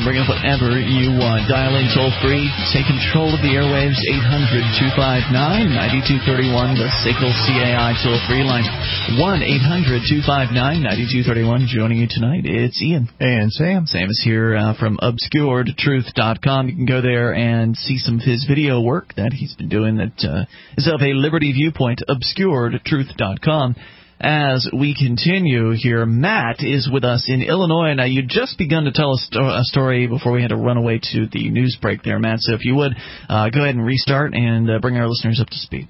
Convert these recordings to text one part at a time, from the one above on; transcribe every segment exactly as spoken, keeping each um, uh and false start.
can bring up whatever you want. Dial in toll-free. Take control of the airwaves. eight hundred, two five nine, nine two three one. The S A C L C A I toll-free line. one eight hundred, two five nine, nine two three one. Joining you tonight, it's Ian. And Sam. Sam is here uh, from obscured truth dot com. You can go there and see some of his video work that he's been doing that uh, is of a liberty viewpoint. obscured truth dot com. As we continue here, Matt is with us in Illinois. Now, you'd just begun to tell a, sto- a story before we had to run away to the news break there, Matt. So if you would, uh, go ahead and restart and uh, bring our listeners up to speed.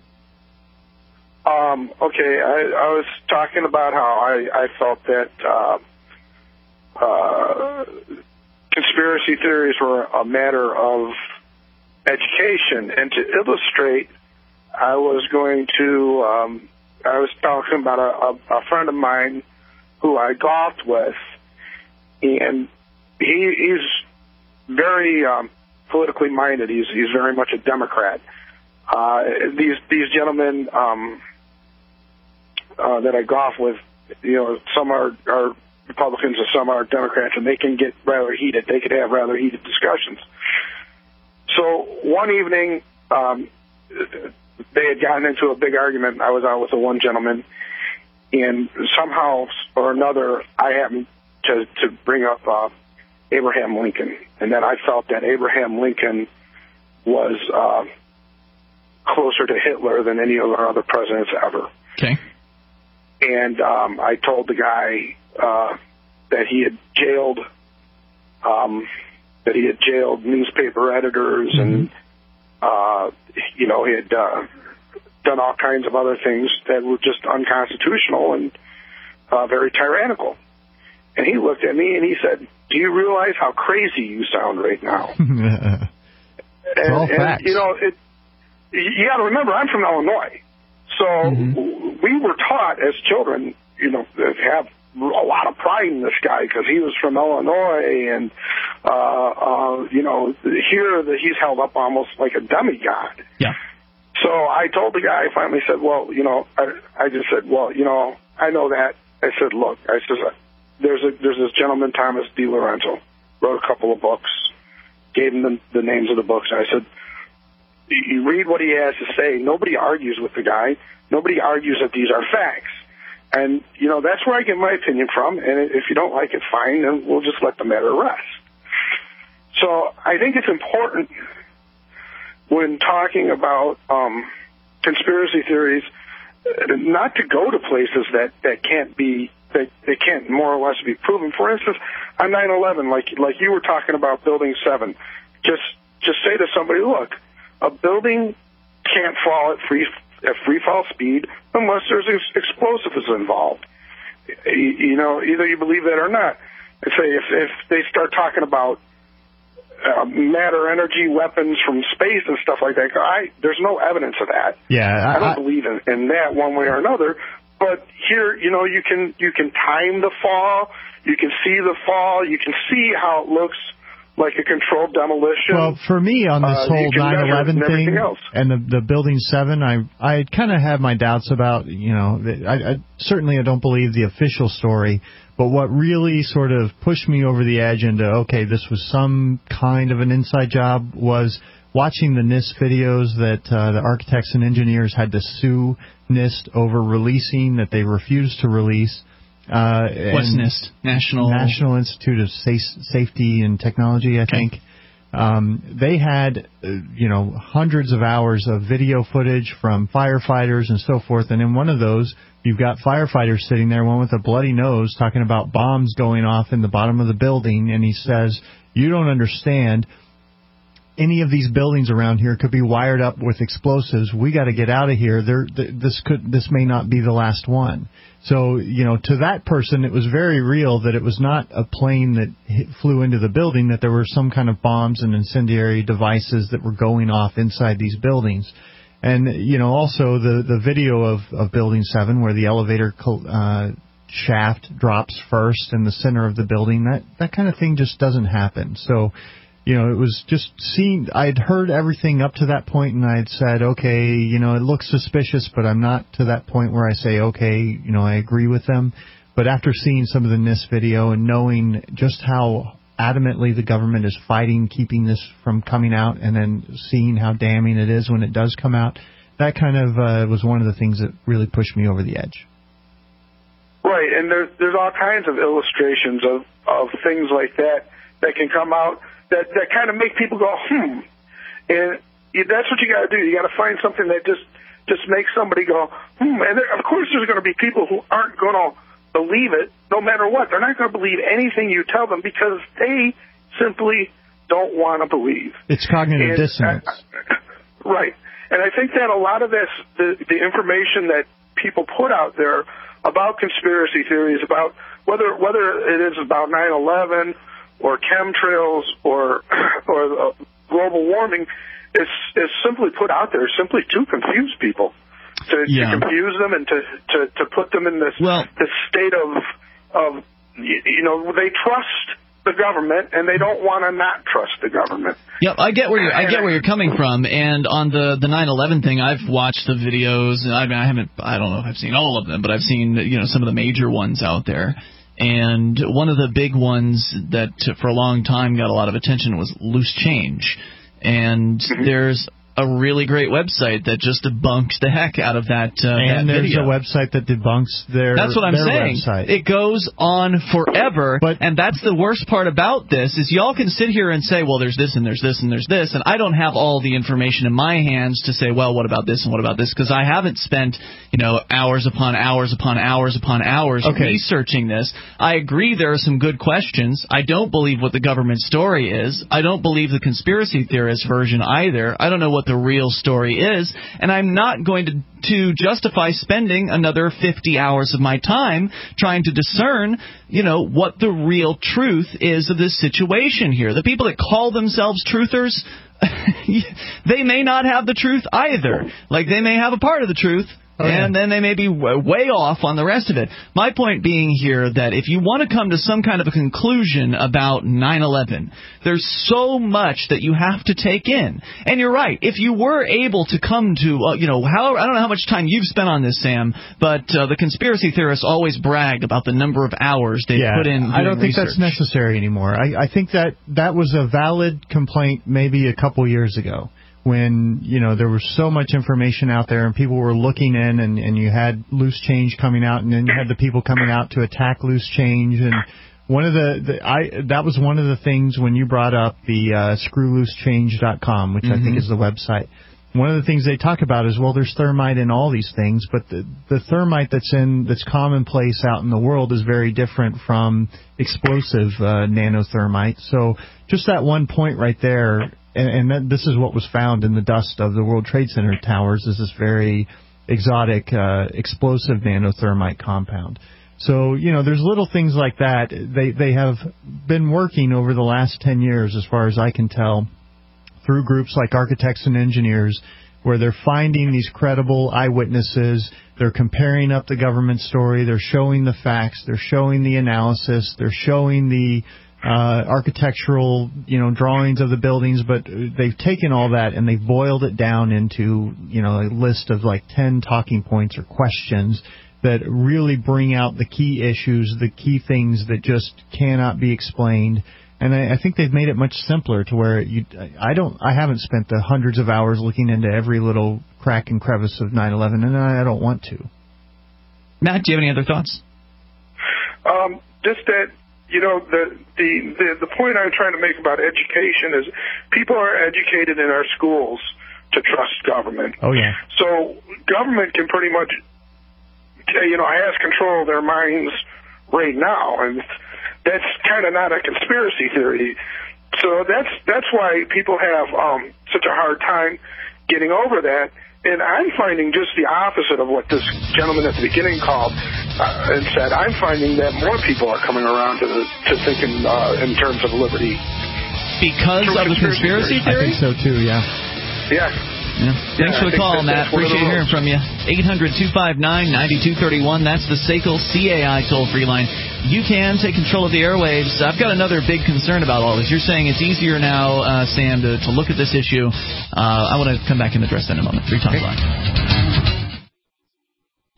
Um, okay, I, I was talking about how I, I felt that uh, uh, conspiracy theories were a matter of education. And to illustrate, I was going to... Um, I was talking about a, a, a friend of mine who I golfed with, and he, he's very um, politically minded. He's he's very much a Democrat. Uh, these these gentlemen um, uh, that I golf with, you know, some are, are Republicans and some are Democrats, and they can get rather heated. They could have rather heated discussions. So one evening, um, they had gotten into a big argument. I was out with the one gentleman, and somehow or another, I happened to, to bring up uh, Abraham Lincoln, and that I felt that Abraham Lincoln was uh, closer to Hitler than any of our other presidents ever. Okay. And um, I told the guy uh, that he had jailed, um, that he had jailed newspaper editors mm-hmm. and. Uh, you know, he had uh, done all kinds of other things that were just unconstitutional and uh, very tyrannical. And he looked at me and he said, "Do you realize how crazy you sound right now?" and, all and facts. You know, it, you got to remember, I'm from Illinois, so mm-hmm. we were taught as children, you know, to have a lot of pride in this guy because he was from Illinois, and uh, uh, you know, here the, he's held up almost like a demigod. Yeah. So I told the guy. I finally said, "Well, you know," I, I just said, "Well, you know, I know that." I said, "Look," I said, "There's a there's this gentleman, Thomas D. Lorenzo, wrote a couple of books, gave him the, the names of the books." And I said, "You read what he has to say. Nobody argues with the guy. Nobody argues that these are facts." And, you know, that's where I get my opinion from. And if you don't like it, fine, and we'll just let the matter rest. So I think it's important when talking about um, conspiracy theories not to go to places that, that can't be, that, that can't more or less be proven. For instance, on nine eleven, like, like you were talking about Building seven, just, just say to somebody, look, a building can't fall at free at free fall speed unless there's explosives involved. You know, either you believe that or not. And say if, if they start talking about uh, matter, energy, weapons from space and stuff like that, I, there's no evidence of that. Yeah, I, I don't I, believe in, in that one way or another. But here, you know, you can you can time the fall, you can see the fall, you can see how it looks like a controlled demolition. Well, for me, on this uh, whole nine eleven thing else. and the, the Building seven, I I kind of have my doubts about, you know, I, I certainly I don't believe the official story, but what really sort of pushed me over the edge into, okay, this was some kind of an inside job, was watching the NIST videos that uh, the architects and engineers had to sue NIST over releasing, that they refused to release. Uh, What's NIST? National National Institute of Sa- Safety and Technology, I okay. think. Um, they had, uh, you know, hundreds of hours of video footage from firefighters and so forth. And in one of those, you've got firefighters sitting there, one with a bloody nose, talking about bombs going off in the bottom of the building. And he says, "You don't understand. Any of these buildings around here could be wired up with explosives. We got to get out of here. There, th- this could, this may not be the last one." So, you know, to that person, it was very real that it was not a plane that hit, flew into the building, that there were some kind of bombs and incendiary devices that were going off inside these buildings. And, you know, also the, the video of, of Building seven where the elevator uh, shaft drops first in the center of the building, that, that kind of thing just doesn't happen. So, you know, it was just seeing, I'd heard everything up to that point, and I'd said, okay, you know, it looks suspicious, but I'm not to that point where I say, okay, you know, I agree with them. But after seeing some of the NIST video and knowing just how adamantly the government is fighting keeping this from coming out, and then seeing how damning it is when it does come out. That kind of uh, was one of the things that really pushed me over the edge. Right, and there's there's all kinds of illustrations of, of things like that that can come out that, that kind of make people go, hmm. And that's what you got to do. You got to find something that just, just makes somebody go, hmm. And there, of course there's going to be people who aren't going to believe it no matter what. They're not going to believe anything you tell them because they simply don't want to believe. It's cognitive and, dissonance. Uh, right. And I think that a lot of this, the, the information that people put out there about conspiracy theories, about whether whether it is about nine eleven or chemtrails or or uh, global warming, is is simply put out there simply to confuse people, to, yeah. to confuse them and to, to, to put them in this well, this state of of you know they trust the government, and they don't want to not trust the government. Yep, I get where you're, I get where you're coming from. And on the the nine eleven thing, I've watched the videos. And I mean, I haven't, I don't know if I've seen all of them, but I've seen you know some of the major ones out there. And one of the big ones that for a long time got a lot of attention was Loose Change. And mm-hmm. there's a really great website that just debunks the heck out of that uh, and that there's video. a website that debunks their That's what I'm their saying. Website. It goes on forever, but, and that's the worst part about this is y'all can sit here and say, well, there's this and there's this and there's this, and I don't have all the information in my hands to say, well, what about this and what about this, because I haven't spent, you know, hours upon hours upon hours upon hours okay. researching this. I agree there are some good questions. I don't believe what the government story is. I don't believe the conspiracy theorist version either. I don't know what the real story is, and I'm not going to to justify spending another fifty hours of my time trying to discern, you know, what the real truth is of this situation here. The people that call themselves truthers, they may not have the truth either. Like, they may have a part of the truth, Oh, yeah. And then they may be way off on the rest of it. My point being here that if you want to come to some kind of a conclusion about nine eleven, there's so much that you have to take in. And you're right. If you were able to come to, uh, you know, how I don't know how much time you've spent on this, Sam, but uh, the conspiracy theorists always brag about the number of hours they yeah, put in doing I don't think research. that's necessary anymore. I, I think that that was a valid complaint maybe a couple years ago, when, you know, there was so much information out there and people were looking in, and, and you had Loose Change coming out, and then you had the people coming out to attack Loose Change. And one of the, the I that was one of the things when you brought up the uh, screw loose change dot com, which mm-hmm. I think is the website. One of the things they talk about is, well, there's thermite in all these things, but the, the thermite that's in that's commonplace out in the world is very different from explosive uh, nanothermite. So just that one point right there, and, and that, this is what was found in the dust of the World Trade Center towers, is this very exotic uh, explosive nanothermite compound. So, you know, there's little things like that. They they have been working over the last ten years, as far as I can tell, through groups like Architects and Engineers, where they're finding these credible eyewitnesses, they're comparing up the government story, they're showing the facts, they're showing the analysis, they're showing the uh, architectural, you know, drawings of the buildings, but they've taken all that and they've boiled it down into, you know, a list of like ten talking points or questions that really bring out the key issues, the key things that just cannot be explained. And I, I think they've made it much simpler to where you, I don't, I haven't spent the hundreds of hours looking into every little crack and crevice of nine eleven, and I, I don't want to. Matt, do you have any other thoughts? Um, just that, you know, the, the the the point I'm trying to make about education is people are educated in our schools to trust government. Oh yeah. So government can pretty much, you know, has control of their minds right now, and that's kind of not a conspiracy theory. So that's that's why people have um, such a hard time getting over that. And I'm finding just the opposite of what this gentleman at the beginning called uh, and said. I'm finding that more people are coming around to the, to thinking uh, in terms of liberty. Because of the conspiracy theory? I think so too, yeah. Yeah. Yeah. Thanks yeah, for the call, Matt. Appreciate hearing from you. eight hundred, two five nine, nine two three one. That's the S A C L C A I toll-free line. You can take control of the airwaves. I've got another big concern about all this. You're saying it's easier now, uh, Sam, to, to look at this issue. Uh, I want to come back and address that in a moment. Free Talk Live.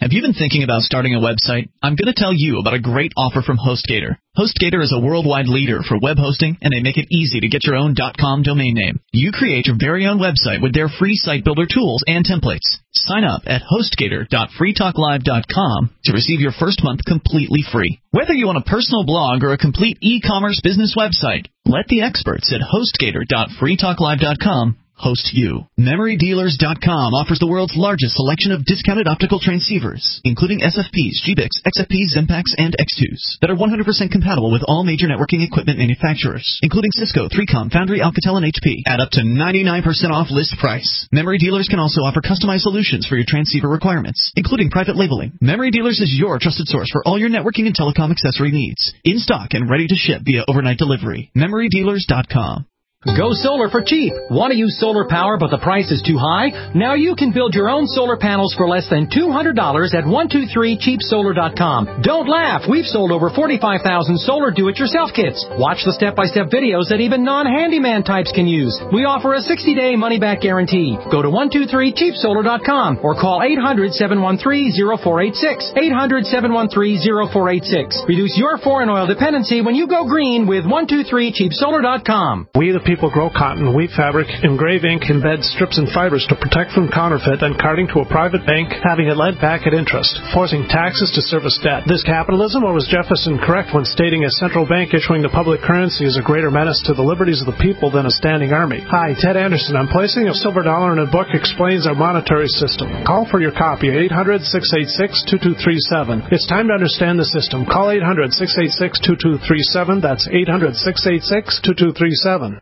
Have you been thinking about starting a website? I'm going to tell you about a great offer from HostGator. HostGator is a worldwide leader for web hosting, and they make it easy to get your own .com domain name. You create your very own website with their free site builder tools and templates. Sign up at HostGator dot free talk live dot com to receive your first month completely free. Whether you want a personal blog or a complete e-commerce business website, let the experts at HostGator dot free talk live dot com host you. Memory Dealers dot com offers the world's largest selection of discounted optical transceivers, including S F Ps, G B I Cs, X F Ps, Zempax, and X twos that are one hundred percent compatible with all major networking equipment manufacturers, including Cisco, three com, Foundry, Alcatel, and H P, at up to ninety-nine percent off list price. Memory Dealers can also offer customized solutions for your transceiver requirements, including private labeling. Memory Dealers is your trusted source for all your networking and telecom accessory needs, in stock and ready to ship via overnight delivery. Memory Dealers dot com. Go solar for cheap. Want to use solar power but the price is too high? Now you can build your own solar panels for less than two hundred dollars at one two three cheap solar dot com. Don't laugh. We've sold over forty-five thousand solar do-it-yourself kits. Watch the step-by-step videos that even non-handyman types can use. We offer a sixty-day money-back guarantee. Go to one two three cheap solar dot com or call eight hundred, seven one three, zero four eight six. eight hundred, seven one three, zero four eight six. Reduce your foreign oil dependency when you go green with one two three cheap solar dot com. We the people grow cotton, weave fabric, engrave ink, embed strips and fibers to protect from counterfeit and carting to a private bank, having it lent back at interest, forcing taxes to service debt. This capitalism, or was Jefferson correct when stating a central bank issuing the public currency is a greater menace to the liberties of the people than a standing army? Hi, Ted Anderson. I'm placing a silver dollar in a book explains our monetary system. Call for your copy at eight hundred, six eight six, two two three seven. It's time to understand the system. Call eight hundred, six eight six, two two three seven. That's eight hundred, six eight six, two two three seven.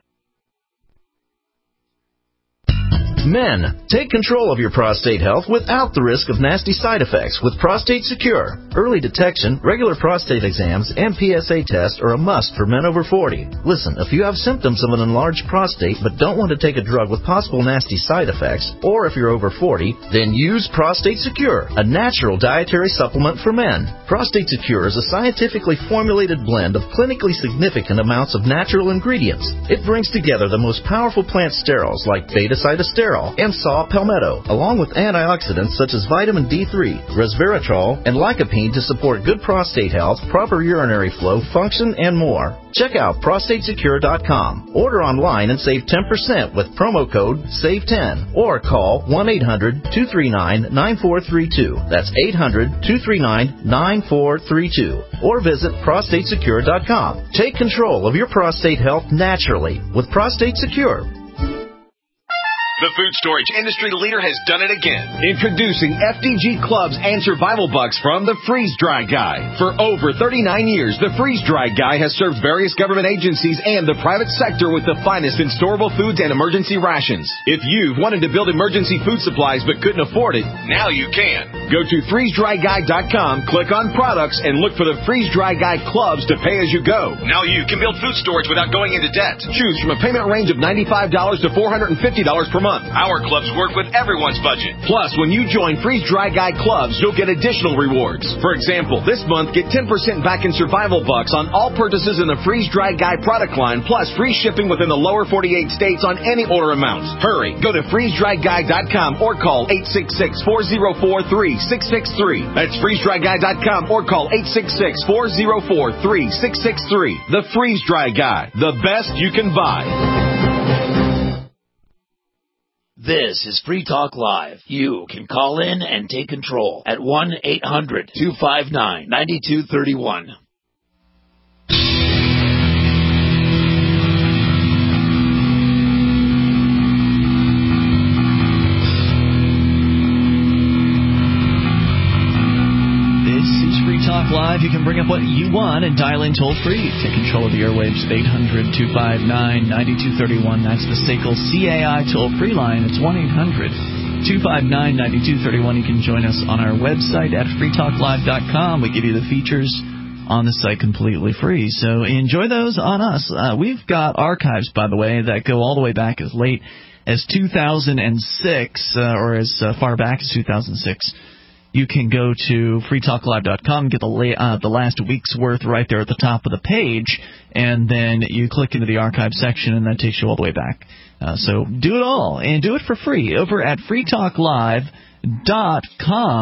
Men, take control of your prostate health without the risk of nasty side effects with Prostate Secure. Early detection, regular prostate exams, and P S A tests are a must for men over forty. Listen, if you have symptoms of an enlarged prostate but don't want to take a drug with possible nasty side effects, or if you're over forty, then use Prostate Secure, a natural dietary supplement for men. Prostate Secure is a scientifically formulated blend of clinically significant amounts of natural ingredients. It brings together the most powerful plant sterols like beta-cytosterol and saw palmetto, along with antioxidants such as vitamin D three, resveratrol, and lycopene to support good prostate health, proper urinary flow, function, and more. Check out prostate secure dot com. Order online and save ten percent with promo code save ten or call one eight hundred, two three nine, nine four three two. That's eight hundred, two three nine, nine four three two. Or visit prostate secure dot com. Take control of your prostate health naturally with Prostate Secure. The food storage industry leader has done it again. Introducing F D G Clubs and Survival Bucks from the Freeze Dry Guy. For over thirty-nine years, the Freeze Dry Guy has served various government agencies and the private sector with the finest in storable foods and emergency rations. If you've wanted to build emergency food supplies but couldn't afford it, now you can. Go to freeze dry guy dot com, click on products, and look for the Freeze Dry Guy Clubs to pay as you go. Now you can build food storage without going into debt. Choose from a payment range of ninety-five dollars to four hundred fifty dollars per month. Our clubs work with everyone's budget. Plus, when you join Freeze Dry Guy Clubs, you'll get additional rewards. For example, this month, get ten percent back in Survival Bucks on all purchases in the Freeze Dry Guy product line, plus free shipping within the lower forty-eight states on any order amounts. Hurry, go to freeze dry guy dot com or call eight six six, four zero four, three six six three. That's freeze dry guy dot com or call eight six six, four zero four, three six six three. The Freeze Dry Guy, the best you can buy. This is Free Talk Live. You can call in and take control at one eight hundred, two five nine, nine two three one. Talk Live. You can bring up what you want and dial in toll free. Take control of the airwaves at eight hundred, two five nine, nine two three one. That's the S A C L C A I toll free line. It's one eight hundred, two five nine, nine two three one. You can join us on our website at free talk live dot com. We give you the features on the site completely free. So enjoy those on us. Uh, we've got archives, by the way, that go all the way back as late as two thousand six uh, or as uh, far back as two thousand six. You can go to free talk live dot com, get the, la- uh, the last week's worth right there at the top of the page, and then you click into the archive section, and that takes you all the way back. Uh, so do it all, and do it for free over at free talk live dot com.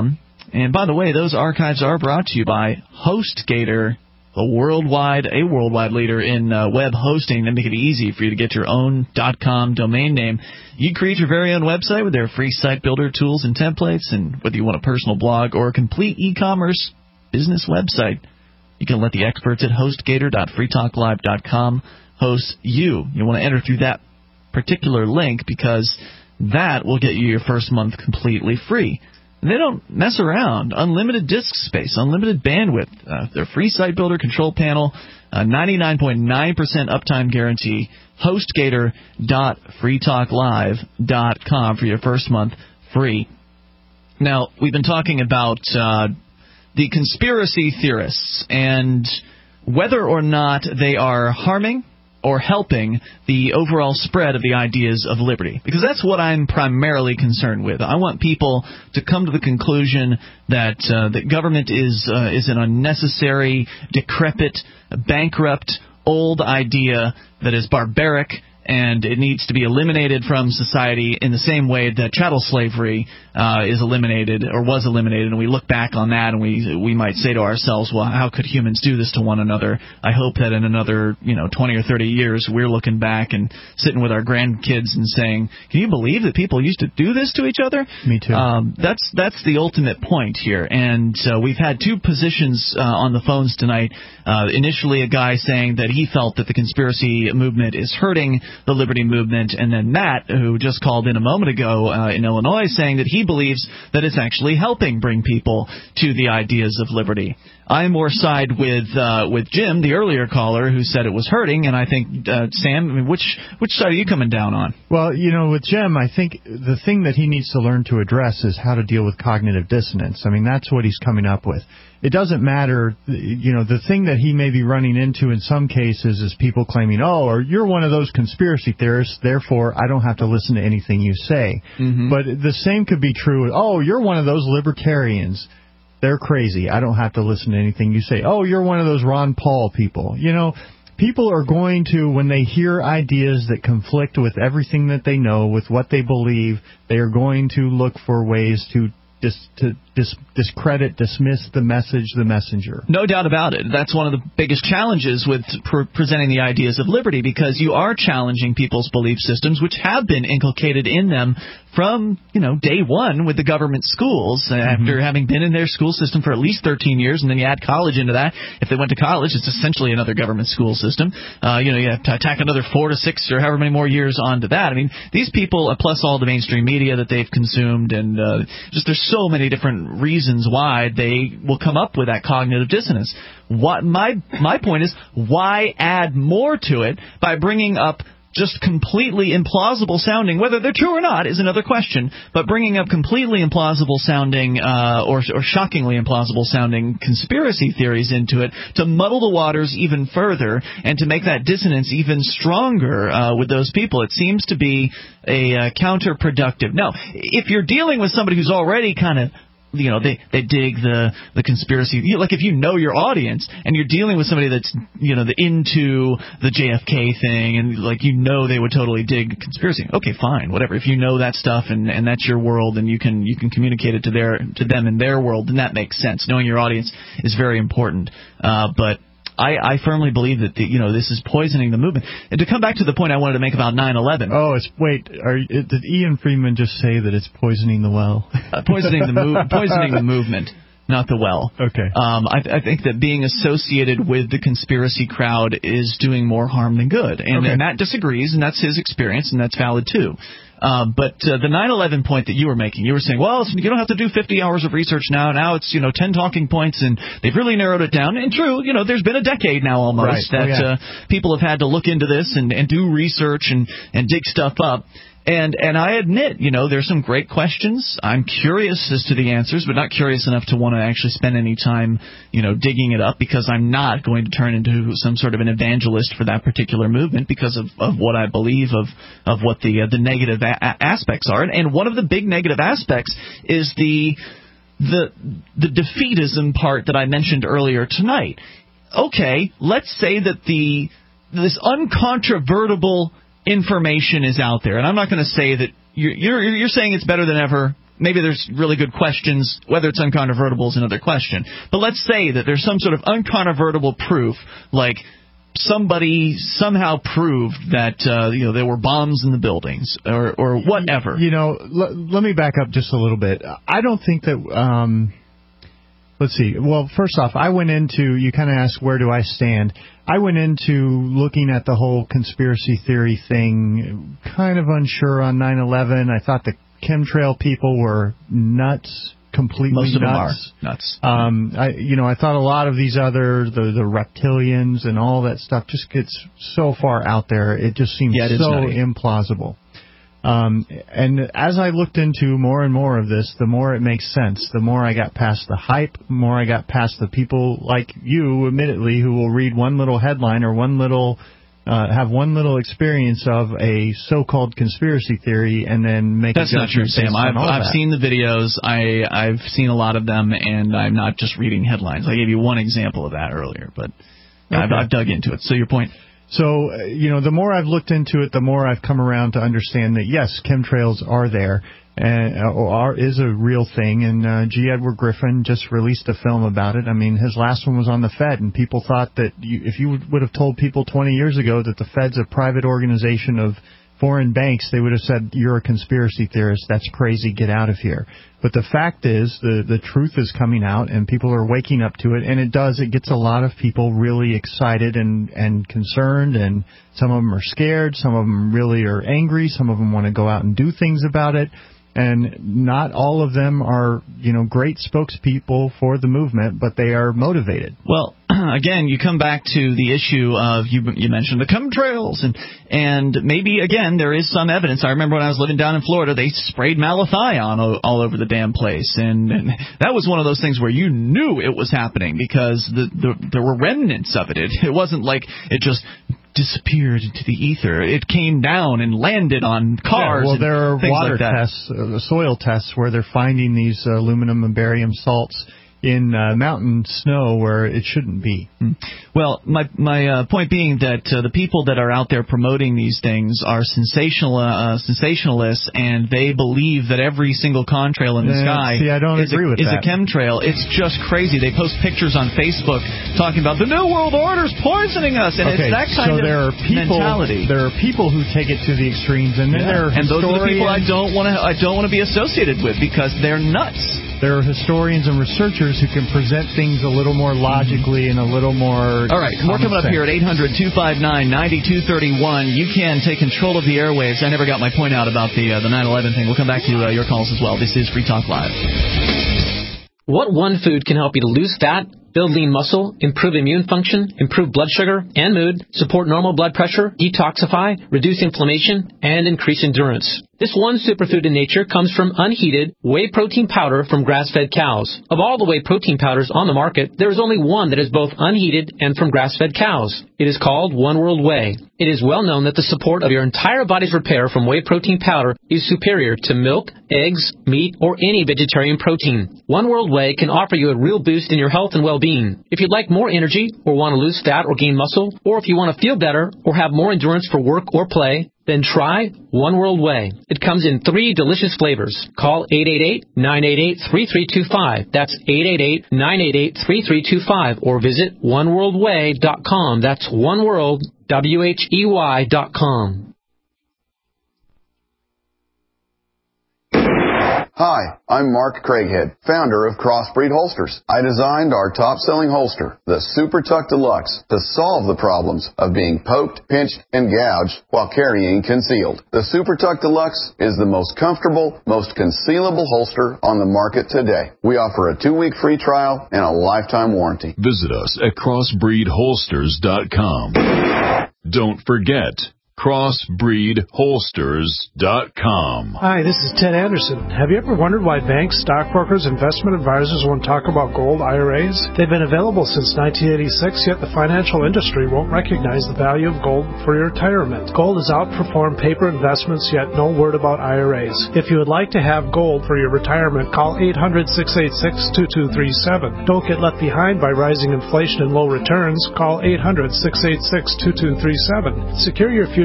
And by the way, those archives are brought to you by HostGator, a worldwide, a worldwide leader in uh, web hosting. They make it easy for you to get your own .com domain name. You create your very own website with their free site builder tools and templates, and whether you want a personal blog or a complete e-commerce business website, you can let the experts at HostGator dot free talk live dot com host you. You want to enter through that particular link because that will get you your first month completely free. And they don't mess around. Unlimited disk space, unlimited bandwidth. Uh, their free site builder control panel, uh, ninety-nine point nine percent uptime guarantee. HostGator dot free talk live dot com for your first month free. Now, we've been talking about uh, the conspiracy theorists and whether or not they are harming or helping the overall spread of the ideas of liberty. Because that's what I'm primarily concerned with. I want people to come to the conclusion that uh, that government is uh, is an unnecessary, decrepit, bankrupt, old idea that is barbaric, and it needs to be eliminated from society in the same way that chattel slavery uh, is eliminated or was eliminated. And we look back on that and we we might say to ourselves, well, how could humans do this to one another? I hope that in another, you know, twenty or thirty years, we're looking back and sitting with our grandkids and saying, can you believe that people used to do this to each other? Me too. Um, that's that's the ultimate point here. And uh, we've had two positions uh, on the phones tonight. Uh, initially, a guy saying that he felt that the conspiracy movement is hurting the liberty movement, and then Matt, who just called in a moment ago uh, in Illinois, saying that he believes that it's actually helping bring people to the ideas of liberty. I more side with uh, with Jim, the earlier caller, who said it was hurting, and I think, uh, Sam, I mean, which which side are you coming down on? Well, you know, with Jim, I think the thing that he needs to learn to address is how to deal with cognitive dissonance. I mean, that's what he's coming up with. It doesn't matter, you know, the thing that he may be running into in some cases is people claiming, oh, or you're one of those conspiracy theorists, therefore I don't have to listen to anything you say. Mm-hmm. But the same could be true, oh, you're one of those libertarians. They're crazy. I don't have to listen to anything you say. Oh, you're one of those Ron Paul people. You know, people are going to, when they hear ideas that conflict with everything that they know, with what they believe, they are going to look for ways to dis, to dis, discredit, dismiss the message, the messenger. No doubt about it. That's one of the biggest challenges with pre- presenting the ideas of liberty, because you are challenging people's belief systems, which have been inculcated in them from, you know, day one with the government schools, mm-hmm. after having been in their school system for at least thirteen years, and then you add college into that. If they went to college, it's essentially another government school system. Uh, you know, you have to tack another four to six or however many more years onto that. I mean, these people, uh, plus all the mainstream media that they've consumed, and uh, just there's so many different reasons why they will come up with that cognitive dissonance. What my my point is, why add more to it by bringing up just completely implausible sounding, whether they're true or not is another question, but bringing up completely implausible sounding uh, or, or shockingly implausible sounding conspiracy theories into it to muddle the waters even further and to make that dissonance even stronger uh, with those people. It seems to be a uh, counterproductive. Now, if you're dealing with somebody who's already kind of, you know, they, they dig the, the conspiracy. You know, like if you know your audience and you're dealing with somebody that's, you know, the, into the J F K thing and, like, you know they would totally dig conspiracy. Okay, fine, whatever. If you know that stuff and, and that's your world and you can you can communicate it to their to them in their world, then that makes sense. Knowing your audience is very important. Uh, but I, I firmly believe that the, you know this is poisoning the movement. And to come back to the point I wanted to make about nine eleven. Oh, it's wait. Are, did Ian Freeman just say that it's poisoning the well? uh, poisoning the move, poisoning the movement, not the well. Okay. Um, I, I think that being associated with the conspiracy crowd is doing more harm than good, and, okay. and Matt disagrees, and that's his experience, and that's valid too. Uh, but uh, the nine eleven point that you were making, you were saying, well, you don't have to do fifty hours of research now. Now it's, you know, ten talking points, and they've really narrowed it down. And true, you know, there's been a decade now almost right. that oh, yeah. uh, people have had to look into this and, and do research and, and dig stuff up. And and I admit, you know, there's some great questions. I'm curious as to the answers, but not curious enough to want to actually spend any time, you know, digging it up, because I'm not going to turn into some sort of an evangelist for that particular movement because of, of what I believe of of what the uh, the negative a- aspects are. And, and one of the big negative aspects is the the the defeatism part that I mentioned earlier tonight. Okay, let's say that the this uncontrovertible information is out there, and I'm not going to say that you're, you're you're saying it's better than ever. maybe there's really good questions. Whether it's uncontrovertible is another question. But let's say that there's some sort of uncontrovertible proof, like somebody somehow proved that uh, you know there were bombs in the buildings or or whatever. You know, l- let me back up just a little bit. I don't think that. Um, let's see. Well, first off, I went into. You kind of asked where do I stand. I went into looking at the whole conspiracy theory thing, kind of unsure on nine eleven. I thought the chemtrail people were nuts. Completely Most of nuts. them are nuts. Um, I, you know, I thought a lot of these other, the, the reptilians and all that stuff just gets so far out there. It just seems yeah, so implausible. Um, and as I looked into more and more of this, the more it makes sense. The more I got past the hype, the more I got past the people like you, admittedly, who will read one little headline or one little Uh, have one little experience of a so-called conspiracy theory and then make That's a not true, Sam. I've, I've that. seen the videos. I, I've seen a lot of them, and I'm not just reading headlines. I gave you one example of that earlier, but okay. I've, I've dug into it. So your point? So, uh, you know, the more I've looked into it, the more I've come around to understand that, yes, chemtrails are there. And uh, are is a real thing, and uh, G. Edward Griffin just released a film about it. I mean, his last one was on the Fed, and people thought that you, if you would have told people twenty years ago that the Fed's a private organization of foreign banks, they would have said, you're a conspiracy theorist, that's crazy, get out of here. But the fact is, the, the truth is coming out, and people are waking up to it, and it does, it gets a lot of people really excited and, and concerned, and some of them are scared, some of them really are angry, some of them want to go out and do things about it. And not all of them are, you know, great spokespeople for the movement, but they are motivated. Well, again, you come back to the issue of, you you mentioned the chemtrails, and and maybe, again, there is some evidence. I remember when I was living down in Florida, they sprayed malathion all, all over the damn place, and, and that was one of those things where you knew it was happening because the, the there were remnants of it. It, it wasn't like it just disappeared into the ether. It came down and landed on cars. Yeah, well, there are water like tests, uh, soil tests, where they're finding these uh, aluminum and barium salts in uh, mountain snow where it shouldn't be. Well, my my uh, point being that uh, the people that are out there promoting these things are sensational uh, sensationalists, and they believe that every single contrail in the yeah, sky see, I don't is, agree a, with is that. a chemtrail. It's just crazy. They post pictures on Facebook talking about the New World Order's poisoning us, and okay, it's that kind so of there are people, mentality. There are people who take it to the extremes, and then yeah. there are and those are the people I historians- don't want to I don't want to be associated with because they're nuts. There are historians and researchers who can present things a little more logically and a little more. All right, more coming up here at eight hundred, two five nine, nine two three one. You can take control of the airwaves. I never got my point out about the uh, the nine eleven thing. We'll come back to uh, your calls as well. This is Free Talk Live. What one food can help you to lose fat, build lean muscle, improve immune function, improve blood sugar and mood, support normal blood pressure, detoxify, reduce inflammation, and increase endurance? This one superfood in nature comes from unheated whey protein powder from grass-fed cows. Of all the whey protein powders on the market, there is only one that is both unheated and from grass-fed cows. It is called One World Whey. It is well known that the support of your entire body's repair from whey protein powder is superior to milk, eggs, meat, or any vegetarian protein. One World Whey can offer you a real boost in your health and well-being. If you'd like more energy or want to lose fat or gain muscle, or if you want to feel better or have more endurance for work or play, then try One World Whey. It comes in three delicious flavors. Call eight eight eight, nine eight eight, three three two five. That's eight eight eight, nine eight eight, three three two five. Or visit one world way dot com. That's oneworld, W H E Y dot com. Hi, I'm Mark Craighead, founder of Crossbreed Holsters. I designed our top-selling holster, the Super Tuck Deluxe, to solve the problems of being poked, pinched, and gouged while carrying concealed. The Super Tuck Deluxe is the most comfortable, most concealable holster on the market today. We offer a two-week free trial and a lifetime warranty. Visit us at crossbreed holsters dot com. Don't forget, crossbreed holsters dot com. Hi, this is Ted Anderson. Have you ever wondered why banks, stockbrokers, investment advisors won't talk about gold I R As? They've been available since nineteen eighty-six, yet the financial industry won't recognize the value of gold for your retirement. Gold has outperformed paper investments, yet no word about I R As. If you would like to have gold for your retirement, call eight hundred, six eight six, two two three seven. Don't get left behind by rising inflation and low returns. Call eight hundred, six eight six, two two three seven. Secure your future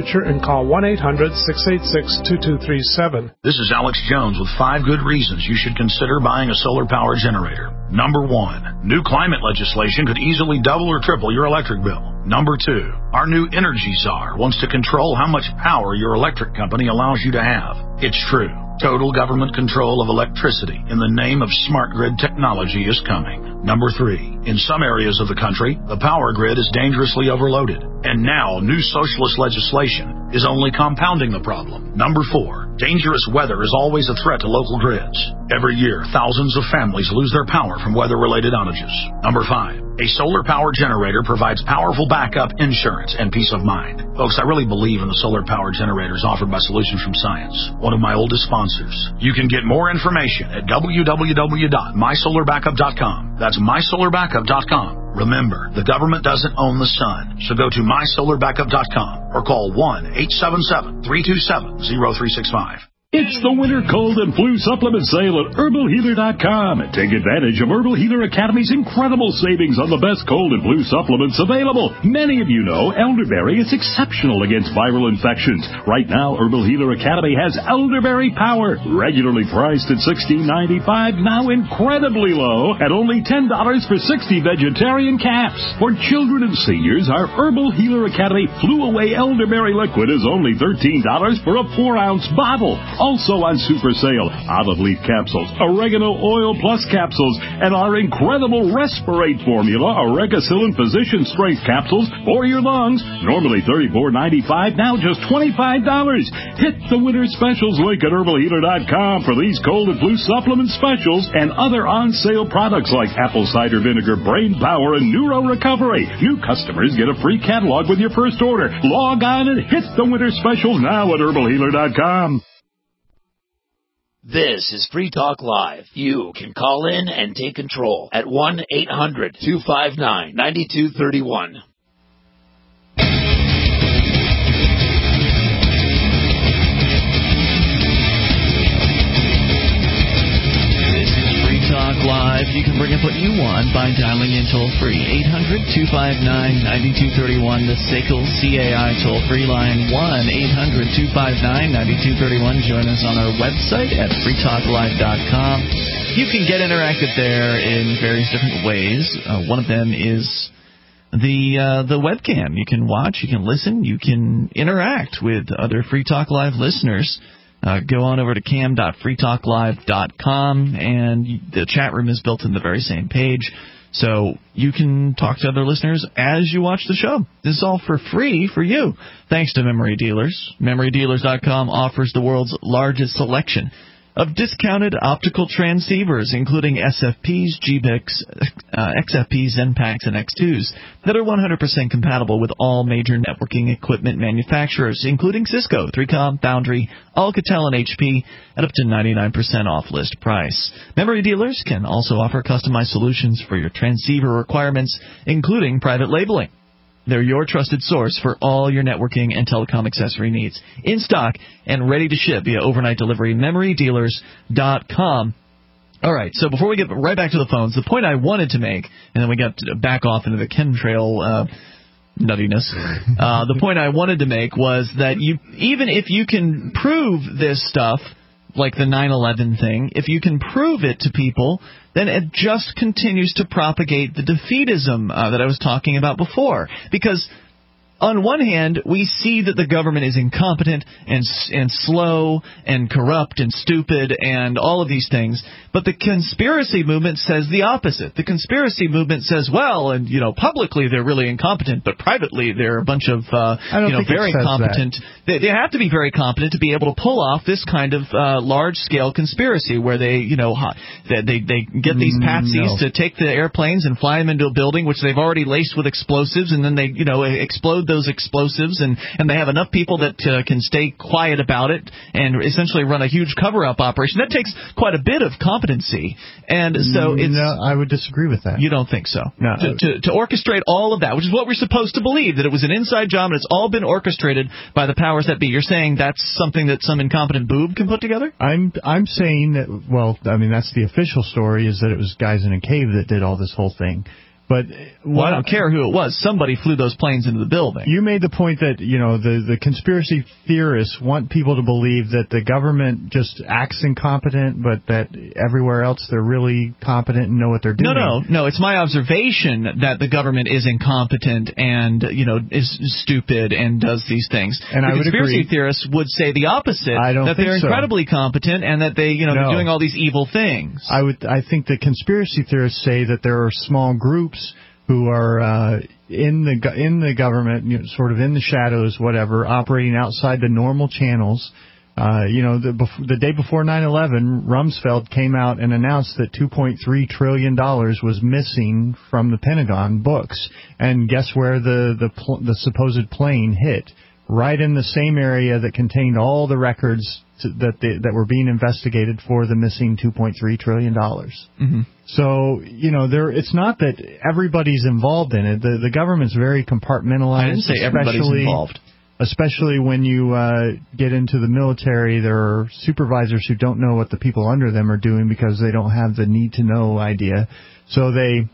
future and call one eight hundred six eight six two two three seven. This is Alex Jones with five good reasons you should consider buying a solar power generator. Number one, new climate legislation could easily double or triple your electric bill. Number two, our new Energy Czar wants to control how much power your electric company allows you to have. It's true. Total government control of electricity in the name of smart grid technology is coming. Number three, in some areas of the country, the power grid is dangerously overloaded. And now, new socialist legislation is only compounding the problem. Number four, dangerous weather is always a threat to local grids. Every year, thousands of families lose their power from weather-related outages. Number five, a solar power generator provides powerful backup insurance and peace of mind. Folks, I really believe in the solar power generators offered by Solutions from Science, one of my oldest sponsors. You can get more information at w w w dot my solar backup dot com. That's my solar backup dot com. Remember, the government doesn't own the sun, so go to my solar backup dot com or call one eight seven seven, three two seven, zero three six five. It's the winter cold and flu supplement sale at herbal healer dot com. Take advantage of Herbal Healer Academy's incredible savings on the best cold and flu supplements available. Many of you know elderberry is exceptional against viral infections. Right now, Herbal Healer Academy has Elderberry Power, regularly priced at sixteen ninety-five, now incredibly low at only ten dollars for sixty vegetarian caps. For children and seniors, our Herbal Healer Academy Flu Away Elderberry Liquid is only thirteen dollars for a four ounce bottle. Also on super sale, olive leaf capsules, oregano oil plus capsules, and our incredible Respirate formula, Oregacillin Physician Strength capsules for your lungs. Normally thirty-four ninety-five, now just twenty-five dollars. Hit the winter specials link at herbal healer dot com for these cold and flu supplement specials and other on-sale products like apple cider vinegar, brain power, and neuro recovery. New customers get a free catalog with your first order. Log on and hit the winter specials now at herbal healer dot com. This is Free Talk Live. You can call in and take control at one eight hundred two five nine nine two three one. Talk Live. You can bring up what you want by dialing in toll-free. eight hundred two five nine nine two three one. The S A C L C A I toll-free line. one eight hundred two five nine nine two three one. Join us on our website at free talk live dot com. You can get interactive there in various different ways. Uh, one of them is the uh, the webcam. You can watch, you can listen, you can interact with other Free Talk Live listeners. Uh, go on over to cam dot free talk live dot com, and the chat room is built in the very same page, so you can talk to other listeners as you watch the show. This is all for free for you, thanks to Memory Dealers. memory dealers dot com offers the world's largest selection of discounted optical transceivers, including S F Ps, G B I Cs, uh, X F Ps, Zenpaks, and X twos, that are one hundred percent compatible with all major networking equipment manufacturers, including Cisco, three com, Foundry, Alcatel, and H P, at up to ninety-nine percent off list price. Memory Dealers can also offer customized solutions for your transceiver requirements, including private labeling. They're your trusted source for all your networking and telecom accessory needs. In stock and ready to ship via overnight delivery, memory dealers dot com. All right, so before we get right back to the phones, the point I wanted to make, and then we got to back off into the chemtrail uh, nuttiness, uh, the point I wanted to make was that you, even if you can prove this stuff, like the nine eleven thing, if you can prove it to people, then it just continues to propagate the defeatism uh, that I was talking about before. Because on one hand, we see that the government is incompetent and and slow and corrupt and stupid and all of these things, but the conspiracy movement says the opposite. The conspiracy movement says, well, and you know, publicly they're really incompetent, but privately they're a bunch of uh, you know very competent. They, they have to be very competent to be able to pull off this kind of uh, large-scale conspiracy where they, you know, they they, they get these patsies no. to take the airplanes and fly them into a building which they've already laced with explosives, and then they, you know, explode those explosives, and, and they have enough people that uh, can stay quiet about it and essentially run a huge cover-up operation. That takes quite a bit of competency, and so it's... No, I would disagree with that. You don't think so? No. To, to, to orchestrate all of that, which is what we're supposed to believe, that it was an inside job and it's all been orchestrated by the powers that be. You're saying that's something that some incompetent boob can put together? I'm I'm saying that, well, I mean, that's the official story, is that it was guys in a cave that did all this whole thing. But well, I don't care who it was. Somebody flew those planes into the building. You made the point that, you know, the, the conspiracy theorists want people to believe that the government just acts incompetent, but that everywhere else they're really competent and know what they're doing. No, no, no. It's my observation that the government is incompetent and, you know, is stupid and does these things. And the I would conspiracy agree. theorists would say the opposite. I don't that think they're so. incredibly competent and that they, you know, No. they're doing all these evil things. I would. I think the conspiracy theorists say that there are small groups who are uh, in the go- in the government, you know, sort of in the shadows, whatever, operating outside the normal channels. Uh, you know, the, bef- the day before nine eleven, Rumsfeld came out and announced that two point three trillion dollars was missing from the Pentagon books. And guess where the the, pl- the supposed plane hit? Right in the same area that contained all the records to, that they, that were being investigated for the missing two point three trillion dollars. Mm-hmm. So, you know, there it's not that everybody's involved in it. The the government's very compartmentalized. I didn't say everybody's involved. Especially when you uh, get into the military, there are supervisors who don't know what the people under them are doing because they don't have the need-to-know idea. So they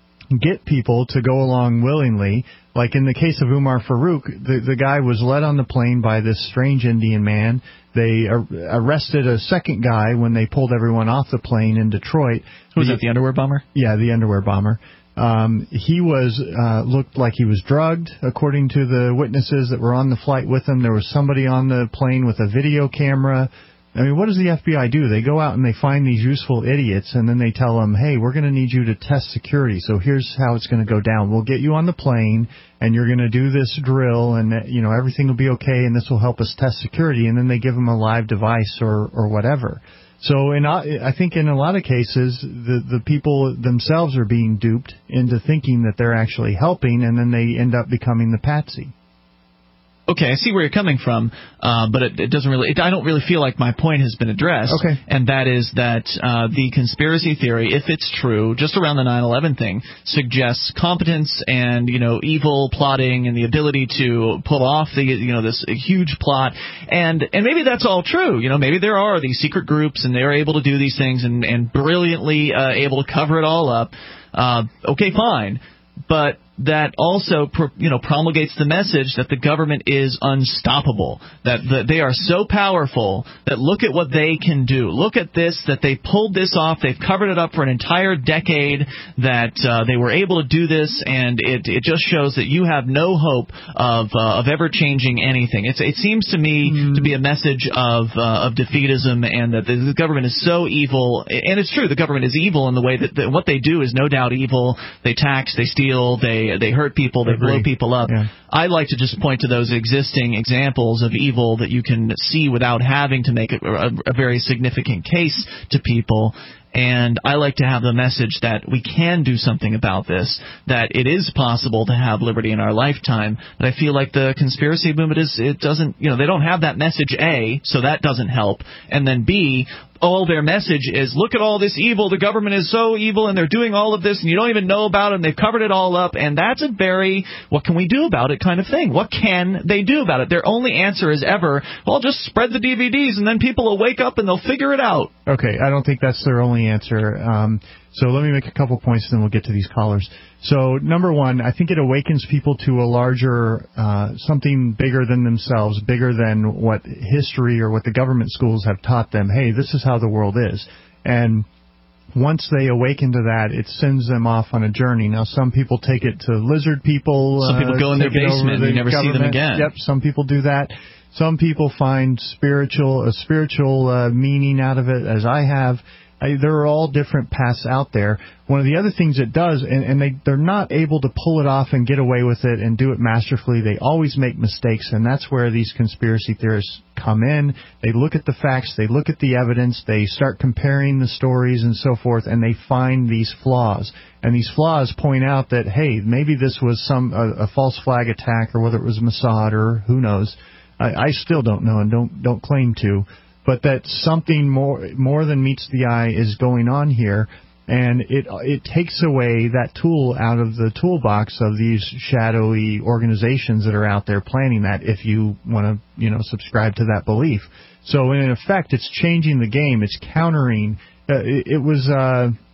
get people to go along willingly. Like in the case of Umar Farouk, the, the guy was led on the plane by this strange Indian man. They ar- arrested a second guy when they pulled everyone off the plane in Detroit. Was that the underwear bomber? Yeah, the underwear bomber. Um, he was uh, looked like he was drugged, according to the witnesses that were on the flight with him. There was somebody on the plane with a video camera. I mean, what does the F B I do? They go out and they find these useful idiots, and then they tell them, hey, we're going to need you to test security, so here's how it's going to go down. We'll get you on the plane, and you're going to do this drill, and, you know, everything will be okay, and this will help us test security, and then they give them a live device or, or whatever. So in, I think in a lot of cases, the, the people themselves are being duped into thinking that they're actually helping, and then they end up becoming the patsy. Okay, I see where you're coming from, uh, but it, it doesn't really. It, I don't really feel like my point has been addressed. Okay. And that is that uh, the conspiracy theory, if it's true, just around the nine eleven thing, suggests competence and, you know, evil plotting and the ability to pull off the, you know, this huge plot. And and maybe that's all true. You know, maybe there are these secret groups and they're able to do these things and and brilliantly uh, able to cover it all up. Uh, okay, fine, but that also, you know, promulgates the message that the government is unstoppable, that the, they are so powerful that look at what they can do. Look at this, that they pulled this off. They've covered it up for an entire decade, that uh, they were able to do this, and it, it just shows that you have no hope of uh, of ever changing anything. It's, it seems to me mm. to be a message of uh, of defeatism, and that the, the government is so evil. And it's true, the government is evil in the way that, that what they do is no doubt evil. They tax, they steal, they They hurt people, they blow people up. Yeah. I like to just point to those existing examples of evil that you can see without having to make a, a, a very significant case to people. And I like to have the message that we can do something about this, that it is possible to have liberty in our lifetime. But I feel like the conspiracy movement is, it doesn't, you know, they don't have that message, A, so that doesn't help. And then B, all their message is, look at all this evil, the government is so evil and they're doing all of this and you don't even know about it and they've covered it all up. And that's a very, what can we do about it kind of thing. What can they do about it? Their only answer is ever, well, just spread the D V Ds and then people will wake up and they'll figure it out. Okay, I don't think that's their only answer. Um, so let me make a couple points and then we'll get to these callers. So number one, I think it awakens people to a larger, uh, something bigger than themselves, bigger than what history or what the government schools have taught them. Hey, this is how the world is. And once they awaken to that, it sends them off on a journey. Now, some people take it to lizard people. Some people uh, go in their basement and you never government. see them again. Yep, some people do that. Some people find spiritual a spiritual uh, meaning out of it, as I have. I, there are all different paths out there. One of the other things it does, and, and they, they're not able to pull it off and get away with it and do it masterfully. They always make mistakes, and that's where these conspiracy theorists come in. They look at the facts, they look at the evidence, they start comparing the stories and so forth, and they find these flaws. And these flaws point out that, hey, maybe this was some a, a false flag attack, or whether it was Mossad or who knows. I, I still don't know and don't don't claim to. But that something more more than meets the eye is going on here, and it it takes away that tool out of the toolbox of these shadowy organizations that are out there planning that, if you want to, you know, subscribe to that belief. So in effect, it's changing the game. It's countering. Uh, it, it was uh,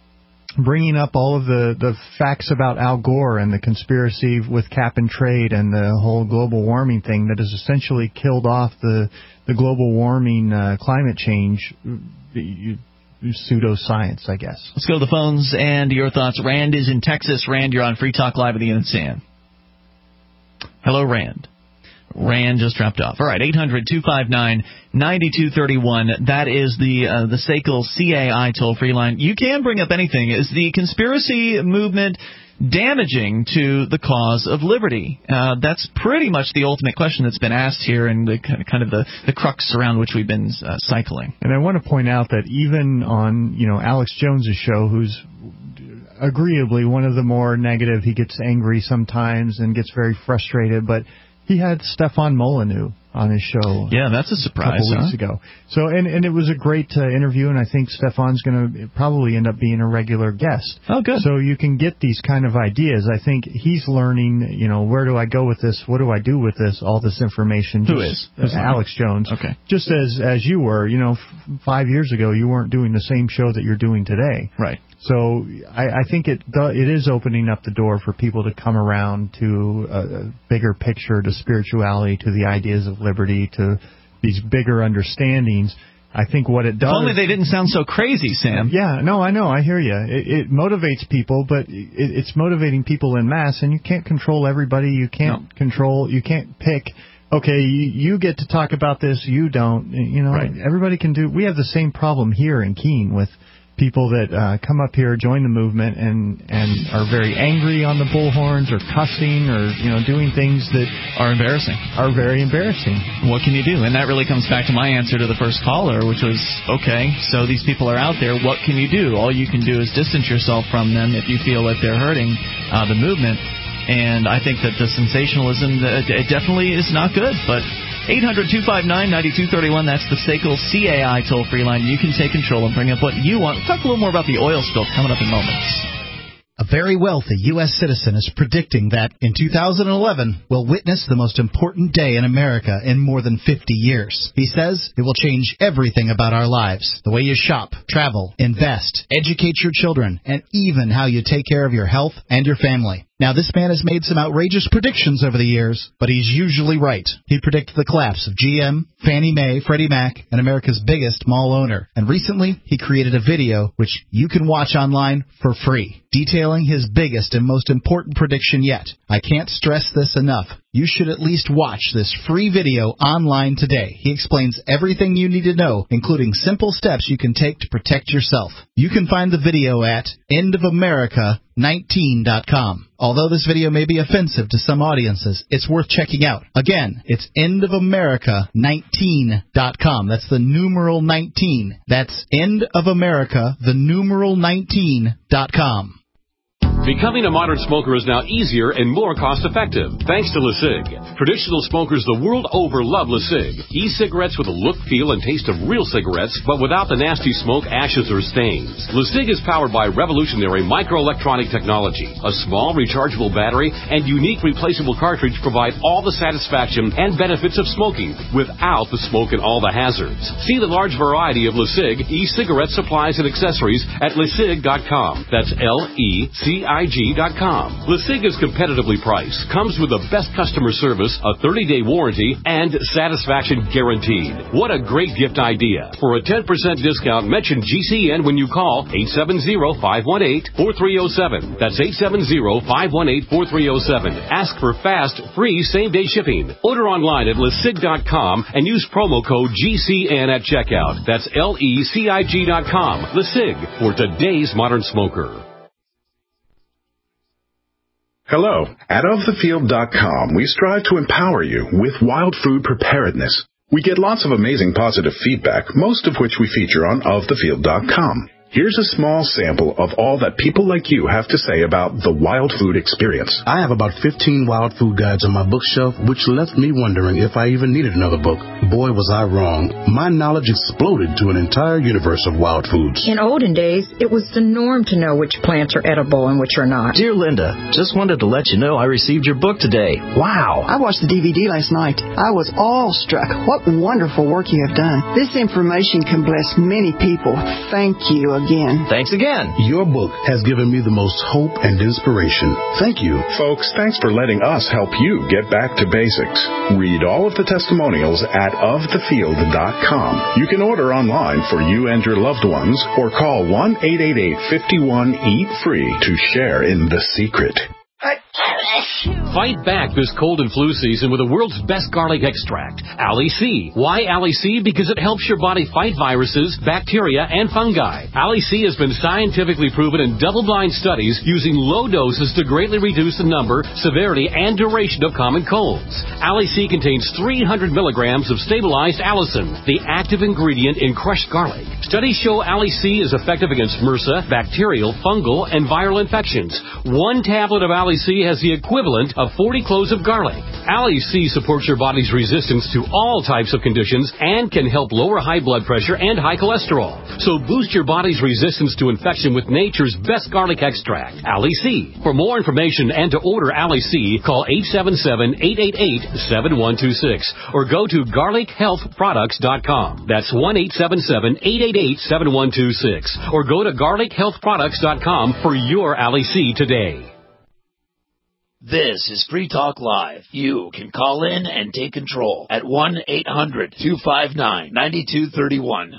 bringing up all of the, the facts about Al Gore and the conspiracy with cap and trade and the whole global warming thing that has essentially killed off the, the global warming uh, climate change pseudoscience, I guess. Let's go to the phones and your thoughts. Rand is in Texas. Rand, you're on Free Talk Live with Ian and Sam. Hello, Rand. Rand just dropped off. All right, eight hundred two five nine nine two three one. That is the uh, the S A C L C A I toll-free line. You can bring up anything. Is the conspiracy movement damaging to the cause of liberty? Uh, that's pretty much the ultimate question that's been asked here, and the kind of the, the crux around which we've been uh, cycling. And I want to point out that even on, you know, Alex Jones's show, who's agreeably one of the more negative, he gets angry sometimes and gets very frustrated, but he had Stefan Molyneux on his show. Yeah, that's a surprise. A couple weeks huh? ago. So, and, and it was a great uh, interview, and I think Stefan's going to probably end up being a regular guest. Oh, good. So you can get these kind of ideas. I think he's learning, you know, where do I go with this? What do I do with this? All this information. Who just, is? Uh, Alex Jones. Okay. Just as, as you were, you know, f- five years ago, you weren't doing the same show that you're doing today. Right. So I, I think it do, it is opening up the door for people to come around to a, a bigger picture, to spirituality, to the ideas of liberty, to these bigger understandings. I think what it does... If only they didn't sound so crazy, Sam. Yeah, no, I know, I hear you. It, it motivates people, but it, it's motivating people en masse, and you can't control everybody. You can't no. control, you can't pick... Okay, you, you get to talk about this, you don't. You know, right. Everybody can do... We have the same problem here in Keene with people that uh, come up here, join the movement, and, and are very angry on the bullhorns or cussing or, you know, doing things that are embarrassing. Are very embarrassing. What can you do? And that really comes back to my answer to the first caller, which was, okay, so these people are out there. What can you do? All you can do is distance yourself from them if you feel that they're hurting uh, the movement. And I think that the sensationalism, it definitely is not good, but... eight hundred two five nine nine two three one, that's the S A C L C A I toll-free line. You can take control and bring up what you want. We'll talk a little more about the oil spill coming up in moments. A very wealthy U S citizen is predicting that in two thousand eleven we'll witness the most important day in America in more than fifty years. He says it will change everything about our lives. The way you shop, travel, invest, educate your children, and even how you take care of your health and your family. Now, this man has made some outrageous predictions over the years, but he's usually right. He predicted the collapse of G M, Fannie Mae, Freddie Mac, and America's biggest mall owner. And recently, he created a video which you can watch online for free, detailing his biggest and most important prediction yet. I can't stress this enough. You should at least watch this free video online today. He explains everything you need to know, including simple steps you can take to protect yourself. You can find the video at end of america nineteen dot com. Although this video may be offensive to some audiences, it's worth checking out. Again, it's end of america nineteen dot com. That's the numeral nineteen. That's end of america, the numeral nineteen dot com. Becoming a modern smoker is now easier and more cost-effective, thanks to LeSig. Traditional smokers the world over love LeSig. E-cigarettes with a look, feel, and taste of real cigarettes, but without the nasty smoke, ashes, or stains. LeSig is powered by revolutionary microelectronic technology. A small, rechargeable battery and unique replaceable cartridge provide all the satisfaction and benefits of smoking, without the smoke and all the hazards. See the large variety of LeSig e-cigarette supplies and accessories at lesig dot com. That's L E C I G dot com. LeSig is competitively priced, comes with the best customer service, a thirty-day warranty, and satisfaction guaranteed. What a great gift idea. For a ten percent discount, mention G C N when you call eight seven zero, five one eight, four three zero seven. That's eight seven zero, five one eight, four three zero seven. Ask for fast, free, same-day shipping. Order online at lesig dot com and use promo code G C N at checkout. That's L E C I G dot com. LeSig, for today's modern smoker. Hello. At of the field dot com, we strive to empower you with wild food preparedness. We get lots of amazing positive feedback, most of which we feature on of the field dot com. Here's a small sample of all that people like you have to say about the wild food experience. I have about fifteen wild food guides on my bookshelf, which left me wondering if I even needed another book. Boy, was I wrong. My knowledge exploded to an entire universe of wild foods. In olden days, it was the norm to know which plants are edible and which are not. Dear Linda, just wanted to let you know I received your book today. Wow. I watched the D V D last night. I was awestruck. What wonderful work you have done. This information can bless many people. Thank you, again. Thanks again. Your book has given me the most hope and inspiration. Thank you. Folks, thanks for letting us help you get back to basics. Read all of the testimonials at of the field dot com. You can order online for you and your loved ones or call one eight eight eight, five one, eat free to share in the secret. Fight back this cold and flu season with the world's best garlic extract, Ali C. Why Ali C? Because it helps your body fight viruses, bacteria, and fungi. Ali C has been scientifically proven in double-blind studies using low doses to greatly reduce the number, severity, and duration of common colds. Ali C contains three hundred milligrams of stabilized allicin, the active ingredient in crushed garlic. Studies show Ali C is effective against MRSA, bacterial, fungal, and viral infections. One tablet of Ali C has the equivalent of forty cloves of garlic. Ali C supports your body's resistance to all types of conditions and can help lower high blood pressure and high cholesterol. So boost your body's resistance to infection with nature's best garlic extract, Ali C. For more information and to order Ali C, call eight seven seven, eight eight eight, seven one two six or go to garlic health products dot com. That's one eight seven seven, eight eight eight, seven one two six or go to garlic health products dot com for your Ali C today. This is Free Talk Live. You can call in and take control at one eight hundred, two five nine, nine two three one.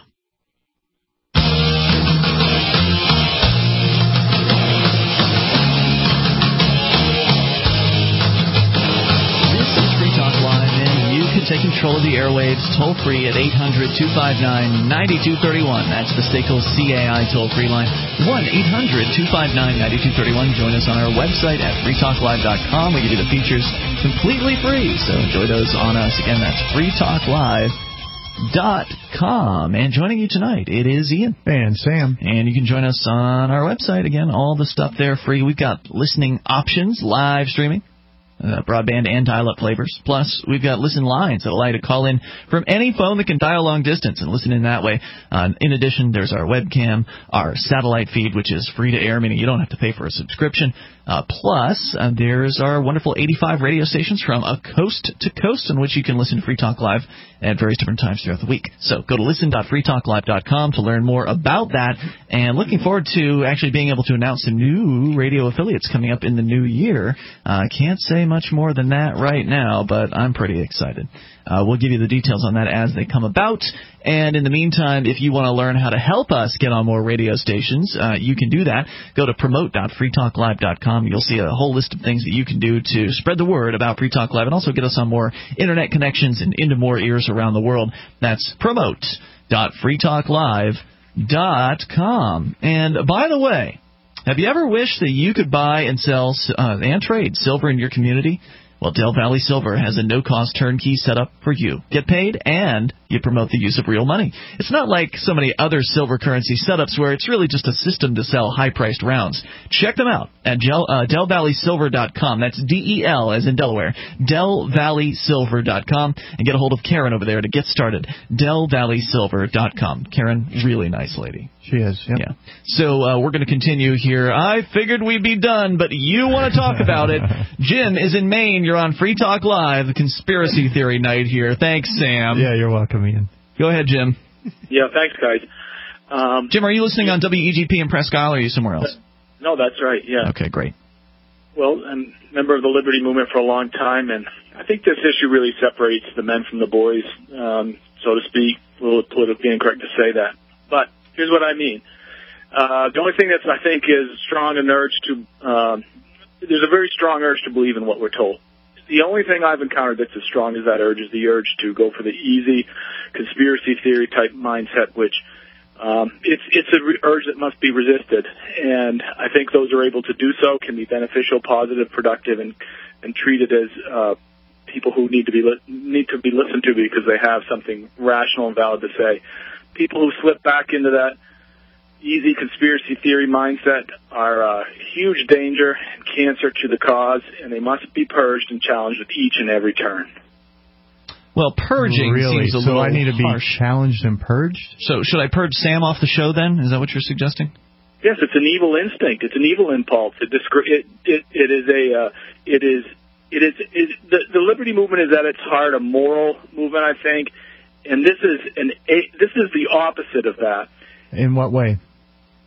Take control of the airwaves toll-free at eight hundred, two five nine, nine two three one. That's the Staples C A I toll-free line, one eight hundred, two five nine, nine two three one. Join us on our website at free talk live dot com. We give you the features completely free, so enjoy those on us. Again, that's free talk live dot com. And joining you tonight, it is Ian. And Sam. And you can join us on our website. Again, all the stuff there free. We've got listening options, live streaming. Uh, broadband and dial-up flavors. Plus, we've got listen lines that allow you to call in from any phone that can dial long distance and listen in that way. Uh, in addition, there's our webcam, our satellite feed, which is free to air, meaning you don't have to pay for a subscription. Uh, plus, uh, there's our wonderful eighty-five radio stations from a coast to coast on which you can listen to Free Talk Live at various different times throughout the week. So go to listen dot free talk live dot com to learn more about that. And looking forward to actually being able to announce some new radio affiliates coming up in the new year. I uh, can't say much more than that right now, but I'm pretty excited. Uh, we'll give you the details on that as they come about. And in the meantime, if you want to learn how to help us get on more radio stations, uh, you can do that. Go to promote dot free talk live dot com. You'll see a whole list of things that you can do to spread the word about Free Talk Live and also get us on more internet connections and into more ears around the world. That's promote dot free talk live dot com. And by the way, have you ever wished that you could buy and sell uh, and trade silver in your community? Well, Del Valley Silver has a no-cost turnkey setup for you. Get paid, and you promote the use of real money. It's not like so many other silver currency setups where it's really just a system to sell high-priced rounds. Check them out at Del, uh, del valley silver dot com. That's D E L as in Delaware, del valley silver dot com. And get a hold of Karen over there to get started, del valley silver dot com. Karen, really nice lady. She is, yep. Yeah. So uh, we're going to continue here. I figured we'd be done, but you want to talk about it. Jim is in Maine. You're on Free Talk Live, conspiracy theory night here. Thanks, Sam. Yeah, you're welcome, Ian. Go ahead, Jim. Yeah, thanks, guys. Um, Jim, are you listening on W E G P in Presque Isle, or are you somewhere else? No, that's right, yeah. Okay, great. Well, I'm a member of the Liberty Movement for a long time, and I think this issue really separates the men from the boys, um, so to speak. A little politically incorrect to say that. But here's what I mean. Uh, the only thing that I think is strong an urge to, uh, there's a very strong urge to believe in what we're told. The only thing I've encountered that's as strong as that urge is the urge to go for the easy conspiracy theory type mindset, which um, it's it's an re- urge that must be resisted. And I think those who are able to do so can be beneficial, positive, productive, and and treated as uh, people who need to be li- need to be listened to because they have something rational and valid to say. People who slip back into that easy conspiracy theory mindset are a huge danger and cancer to the cause, and they must be purged and challenged with each and every turn. Well, purging really? seems a so little I need to be harsh. challenged and purged? So should I purge Sam off the show then? Is that what you're suggesting? Yes, it's an evil instinct. It's an evil impulse. It it it, it is a uh, it is it is it, the the Liberty Movement is at its heart a moral movement, I think, and this is an a, this is the opposite of that. In what way?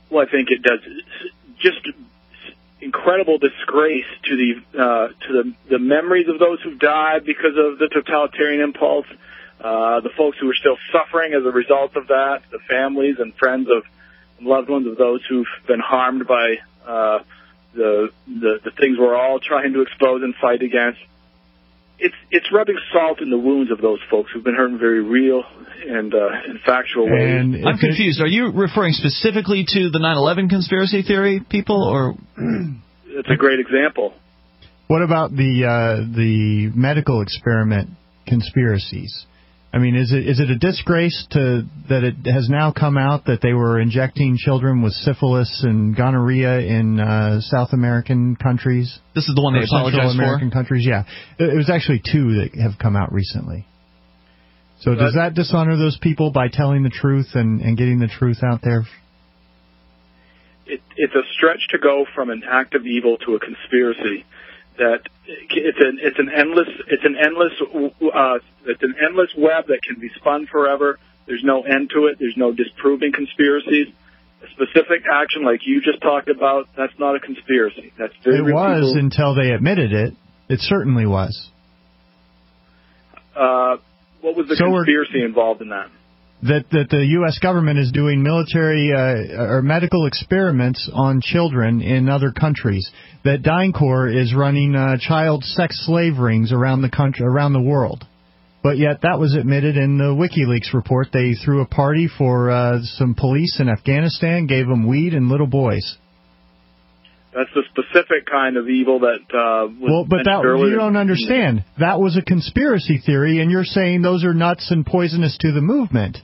Well, I think it does just incredible disgrace to the uh, to the, the memories of those who've died because of the totalitarian impulse, uh, the folks who are still suffering as a result of that, the families and friends of loved ones of those who've been harmed by uh, the, the the things we're all trying to expose and fight against. It's it's rubbing salt in the wounds of those folks who've been hurt in very real and uh, and factual ways. And I'm confused. Are you referring specifically to the nine eleven conspiracy theory people, or? It's a great example. What about the uh, the medical experiment conspiracies? I mean, is it is it a disgrace to that it has now come out that they were injecting children with syphilis and gonorrhea in uh, South American countries? This is the one they apologized Central American for? countries, yeah. It was actually two that have come out recently. So does that dishonor those people by telling the truth and, and getting the truth out there? It, it's a stretch to go from an act of evil to a conspiracy. That it's an it's an endless it's an endless uh, it's an endless web that can be spun forever. There's no end to it. There's no disproving conspiracies. A specific action like you just talked about, that's not a conspiracy. That's very it real was people. Until they admitted it. It certainly was. Uh, what was the so conspiracy involved in that? That that the U S government is doing military uh, or medical experiments on children in other countries. That DynCorp is running uh, child sex slave rings around the country, around the world. But yet that was admitted in the WikiLeaks report. They threw a party for uh, some police in Afghanistan, gave them weed and little boys. That's the specific kind of evil that uh, was well, but that earlier. You don't understand. That was a conspiracy theory, and you're saying those are nuts and poisonous to the movement.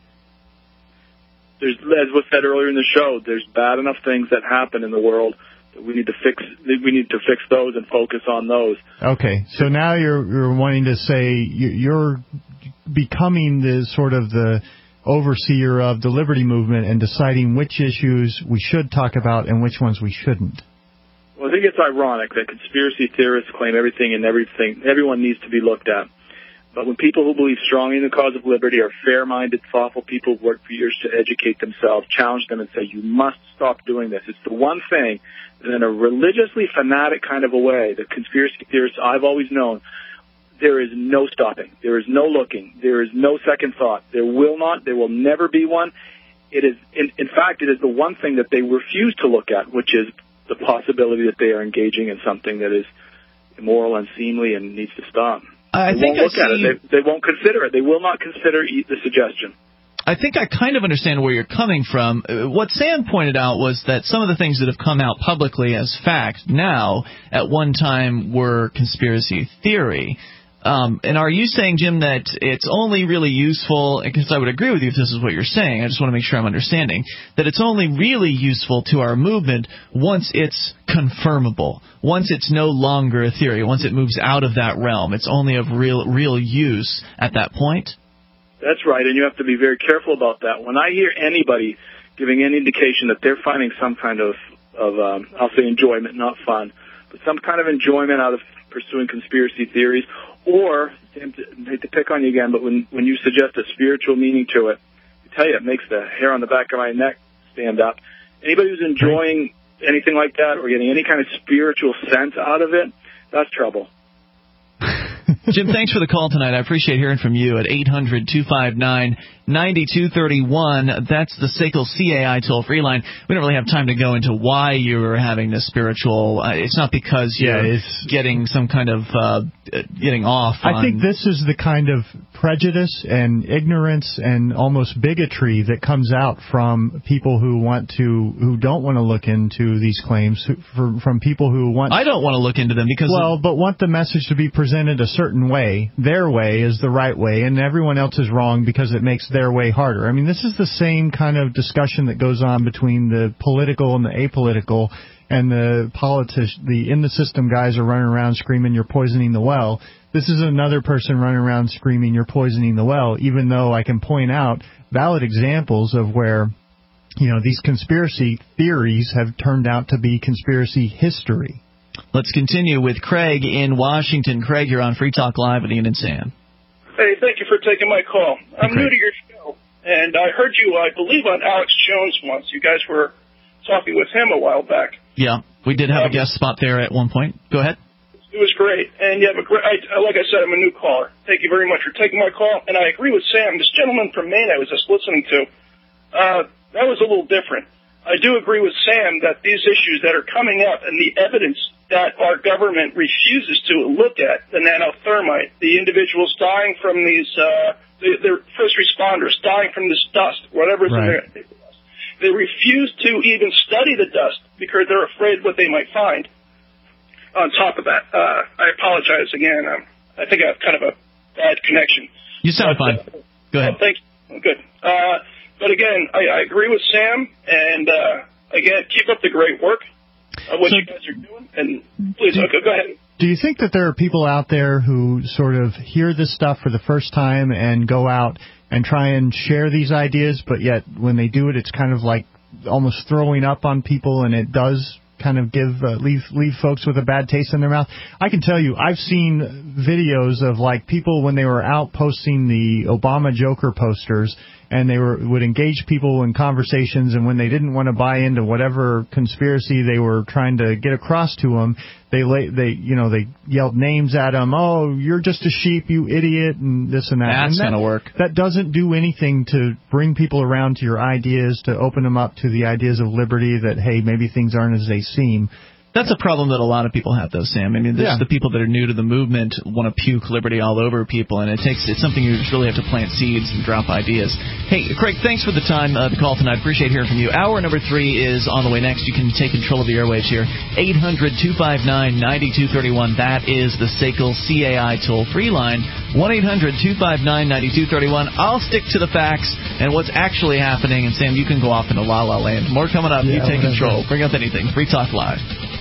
There's, as was said earlier in the show, there's bad enough things that happen in the world that we need to fix. We need to fix those and focus on those. Okay, so now you're you're wanting to say you're becoming the sort of the overseer of the liberty movement and deciding which issues we should talk about and which ones we shouldn't. Well, I think it's ironic that conspiracy theorists claim everything and everything. Everyone needs to be looked at. But when people who believe strongly in the cause of liberty are fair-minded, thoughtful people who work for years to educate themselves, challenge them and say, you must stop doing this. It's the one thing that in a religiously fanatic kind of a way, the conspiracy theorists I've always known, there is no stopping. There is no looking. There is no second thought. There will not, there will never be one. It is, in, in fact, it is the one thing that they refuse to look at, which is the possibility that they are engaging in something that is immoral, unseemly, and needs to stop. I they think won't look I see... at it. They, they won't consider it. They will not consider the suggestion. I think I kind of understand where you're coming from. What Sam pointed out was that some of the things that have come out publicly as fact now, at one time, were conspiracy theory. Um, and are you saying, Jim, that it's only really useful, because I would agree with you if this is what you're saying, I just want to make sure I'm understanding, that it's only really useful to our movement once it's confirmable, once it's no longer a theory, once it moves out of that realm. It's only of real real use at that point? That's right, and you have to be very careful about that. When I hear anybody giving any indication that they're finding some kind of, of um, I'll say enjoyment, not fun, but some kind of enjoyment out of pursuing conspiracy theories, or, I hate to pick on you again, but when, when you suggest a spiritual meaning to it, I tell you, it makes the hair on the back of my neck stand up. Anybody who's enjoying anything like that or getting any kind of spiritual sense out of it, that's trouble. Jim, thanks for the call tonight. I appreciate hearing from you at eight hundred two five nine nine two three one. That's the S A C L C A I toll-free line. We don't really have time to go into why you're having this spiritual. Uh, it's not because you're yeah, it's, getting some kind of uh, getting off. I on, think this is the kind of prejudice and ignorance and almost bigotry that comes out from people who want to, who don't want to look into these claims, for, from people who want. I don't want to look into them because. Well, but want the message to be presented a certain way. Their way is the right way, and everyone else is wrong because it makes their way harder. I mean, this is the same kind of discussion that goes on between the political and the apolitical, and the politics, the in the system guys are running around screaming, "You're poisoning the well." This is another person running around screaming, "You're poisoning the well," even though I can point out valid examples of where, you know, these conspiracy theories have turned out to be conspiracy history. Let's continue with Craig in Washington. Craig, you're on Free Talk Live with Ian and Sam. Hey, thank you for taking my call. I'm okay. new to your show, and I heard you, I believe, on Alex Jones once. You guys were talking with him a while back. Yeah, we did have um, a guest spot there at one point. Go ahead. It was great, and you have a great. I, like I said, I'm a new caller. Thank you very much for taking my call, and I agree with Sam. This gentleman from Maine I was just listening to, uh, that was a little different. I do agree with Sam that these issues that are coming up and the evidence that our government refuses to look at, the nanothermite, the individuals dying from these, uh, the, the first responders dying from this dust, whatever's right. in there. They refuse to even study the dust because they're afraid what they might find. On top of that, uh, I apologize again. Um, I think I have kind of a bad connection. You sound but, fine. Uh, Go ahead. Oh, thank you. Good. Uh, but again, I, I agree with Sam, and uh, again, keep up the great work of what so, you guys are doing. And please, do, okay, go ahead. Do you think that there are people out there who sort of hear this stuff for the first time and go out and try and share these ideas, but yet when they do it, it's kind of like almost throwing up on people, and it does kind of give uh, leave leave folks with a bad taste in their mouth? I can tell you, I've seen videos of like people when they were out posting the Obama Joker posters, and they were would engage people in conversations, and when they didn't want to buy into whatever conspiracy they were trying to get across to them, they they you know they yelled names at them. Oh, you're just a sheep, you idiot, and this and that. That's and that, gonna work. That doesn't do anything to bring people around to your ideas, to open them up to the ideas of liberty. That hey, maybe things aren't as they seem. That's a problem that a lot of people have, though, Sam. I mean, this, yeah. the people that are new to the movement want to puke liberty all over people, and it takes it's something you just really have to plant seeds and drop ideas. Hey, Craig, thanks for the time, uh, the call tonight. Appreciate hearing from you. Hour number three is on the way next. You can take control of the airwaves here. eight hundred two five nine nine two three one. That is the S A C L C A I toll-free line. one eight hundred two five nine nine two three one. I'll stick to the facts and what's actually happening, and Sam, you can go off into la-la land. More coming up. Yeah, you take control. Bring up anything. Free Talk Live.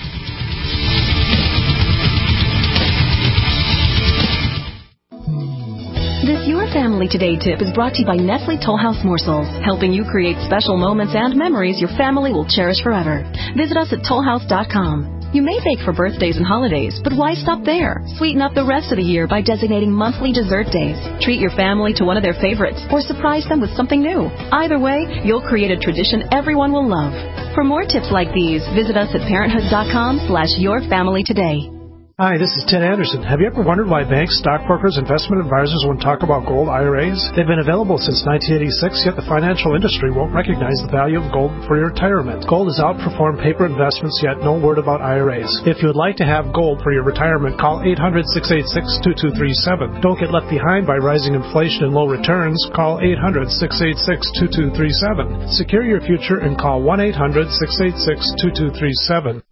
This Your Family Today tip is brought to you by Nestle Toll House Morsels, helping you create special moments and memories your family will cherish forever. Visit us at toll house dot com. You may bake for birthdays and holidays, but why stop there? Sweeten up the rest of the year by designating monthly dessert days. Treat your family to one of their favorites or surprise them with something new. Either way, you'll create a tradition everyone will love. For more tips like these, visit us at parenthood dot com slash your family today. Hi, this is Ted Anderson. Have you ever wondered why banks, stockbrokers, investment advisors won't talk about gold I R As? They've been available since nineteen eighty-six, yet the financial industry won't recognize the value of gold for your retirement. Gold has outperformed paper investments, yet no word about I R As. If you would like to have gold for your retirement, call eight hundred six eight six two two three seven. Don't get left behind by rising inflation and low returns. Call eight hundred six eight six two two three seven. Secure your future and call one eight hundred six eight six two two three seven.